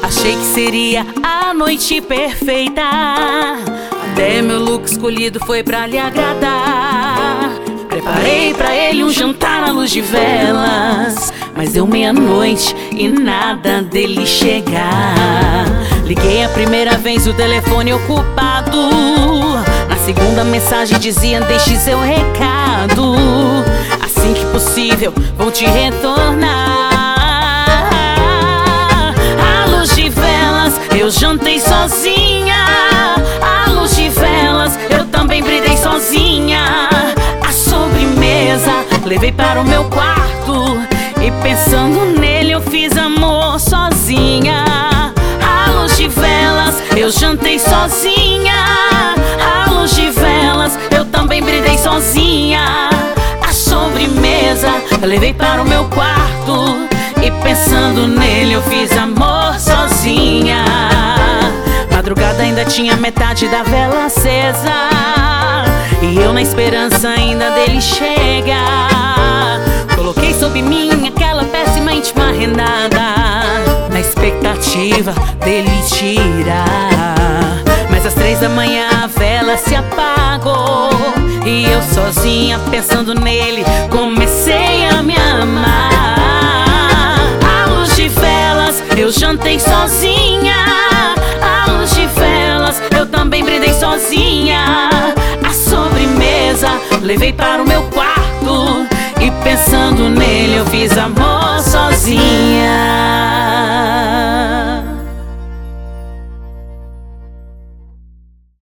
Achei que seria a noite perfeita, até meu look escolhido foi pra lhe agradar. Preparei pra ele um jantar à luz de velas, mas deu meia-noite e nada dele chegar. Liguei a primeira vez, o telefone ocupado. Na segunda mensagem dizia: deixe seu recado, assim que possível vou te retornar. À luz de velas eu jantei sozinha, à luz de velas eu também brindei sozinha. A sobremesa levei para o meu quarto e pensando nele eu fiz amor sozinha. À luz de velas eu jantei sozinha, à luz de velas eu também brindei sozinha. A sobremesa eu levei para o meu quarto e pensando nele eu fiz amor sozinha. Madrugada ainda tinha metade da vela acesa e eu na esperança ainda dele chegar. Coloquei sob mim aquela péssima íntima renada, na expectativa dele tirar. Mas às 3 da manhã a vela se apagou e eu sozinha pensando nele comecei a me amar. À luz de velas eu jantei sozinha, à luz de velas eu também brindei sozinha. A sobremesa levei para o meu quarto e pensando nele eu fiz amor sozinha.